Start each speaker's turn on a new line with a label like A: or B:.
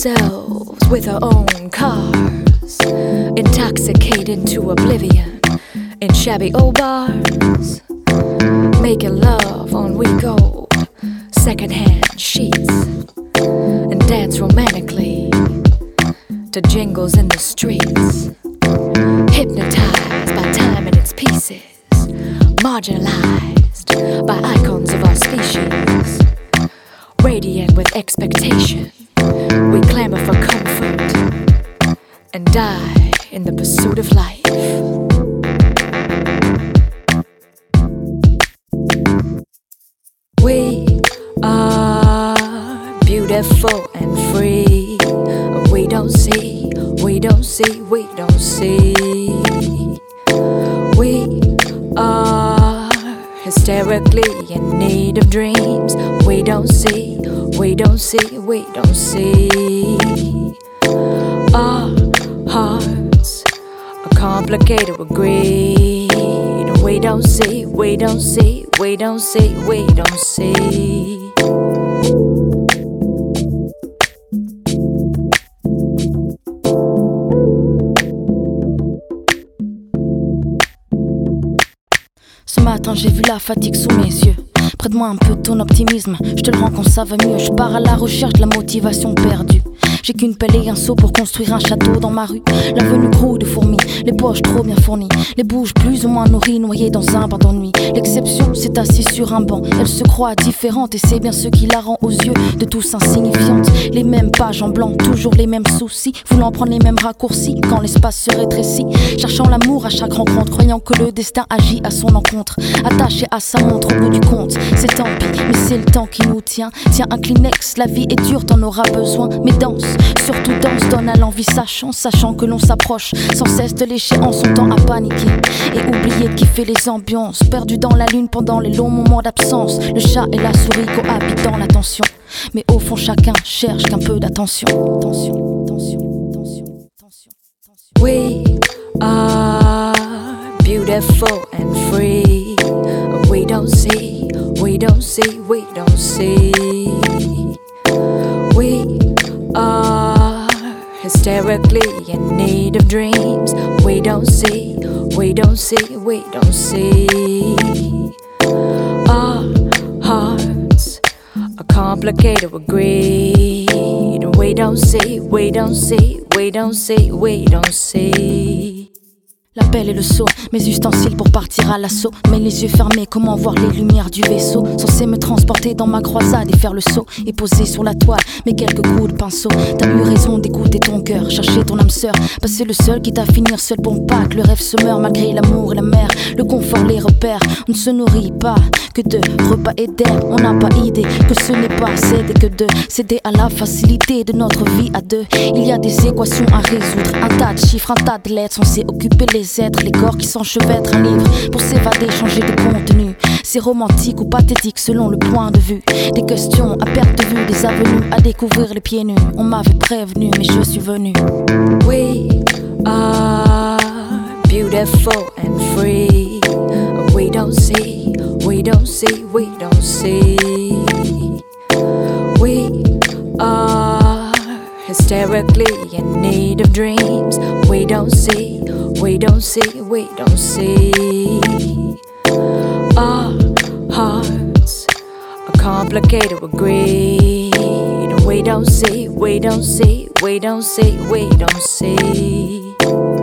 A: ourselves with our own cars, intoxicated to oblivion in shabby old bars, making love on weak old secondhand sheets, and dance romantically to jingles in the streets, hypnotized by time and its pieces, marginalized by icons of our species, radiant with expectation. We clamor for comfort and die in the pursuit of life. We are beautiful and free. We don't see, we don't see, we don't see. We are hysterically in need of dreams. We don't see, we don't see, we don't see. Our hearts are complicated with greed. We don't see, we don't see, we don't see, we don't see.
B: Ce matin j'ai vu la fatigue sous mes yeux. Prête-moi un peu de ton optimisme, je te le rends quand ça va mieux. Je pars à la recherche de la motivation perdue. J'ai qu'une pelle et un seau pour construire un château dans ma rue. L'avenue grouille de fourmis, les poches trop bien fournies, les bouches plus ou moins nourries, noyées dans un bar d'ennui. L'exception s'est assise sur un banc, elle se croit différente et c'est bien ce qui la rend aux yeux de tous insignifiante. Les mêmes pages en blanc, toujours les mêmes soucis, voulant prendre les mêmes raccourcis quand l'espace se rétrécit. Cherchant l'amour à chaque rencontre, croyant que le destin agit à son encontre. Attaché à sa montre au bout du compte, c'est tant pis, mais c'est le temps qui nous tient. Tiens un Kleenex, la vie est dure, t'en auras besoin, mais danse. Surtout danse, donne à l'envie sa chance, sachant que l'on s'approche sans cesse de l'échéance, son temps à paniquer et oublier de kiffer les ambiances. Perdu dans la lune pendant les longs moments d'absence, le chat et la souris cohabitent dans la tension. Mais au fond chacun cherche qu'un peu d'attention. Tension, tension, tension, tension, tension.
A: We are beautiful and free. We don't see, we don't see, we don't see. We are hysterically in need of dreams. We don't see, we don't see, we don't see. Our hearts are complicated with greed. We don't see, we don't see, we don't see, we don't see.
B: La pelle et le seau, mes ustensiles pour partir à l'assaut. Mais les yeux fermés, comment voir les lumières du vaisseau? Censé me transporter dans ma croisade et faire le saut et poser sur la toile mes quelques coups de pinceau. T'as eu raison d'écouter ton cœur, chercher ton âme sœur. Passer le seul quitte à finir seul pour pas que le rêve se meure. Malgré l'amour et la mer, le confort, les repères. On ne se nourrit pas que de repas et d'air. On n'a pas idée que ce n'est pas céder que de céder à la facilité de notre vie à deux. Il y a des équations à résoudre, un tas de chiffres, un tas de lettres censés occuper les êtres, les corps qui s'enchevêtrent, un livre pour s'évader, changer de contenu. C'est romantique ou pathétique selon le point de vue. Des questions à perte de vue, des avenues à découvrir les pieds nus. On m'avait prévenu mais je suis venu.
A: We are beautiful and free. We don't see, we don't see, we don't see. We are hysterically in need of dreams. We don't see, we don't see, we don't see. Our hearts are complicated with greed. We don't see, we don't see, we don't see, we don't see.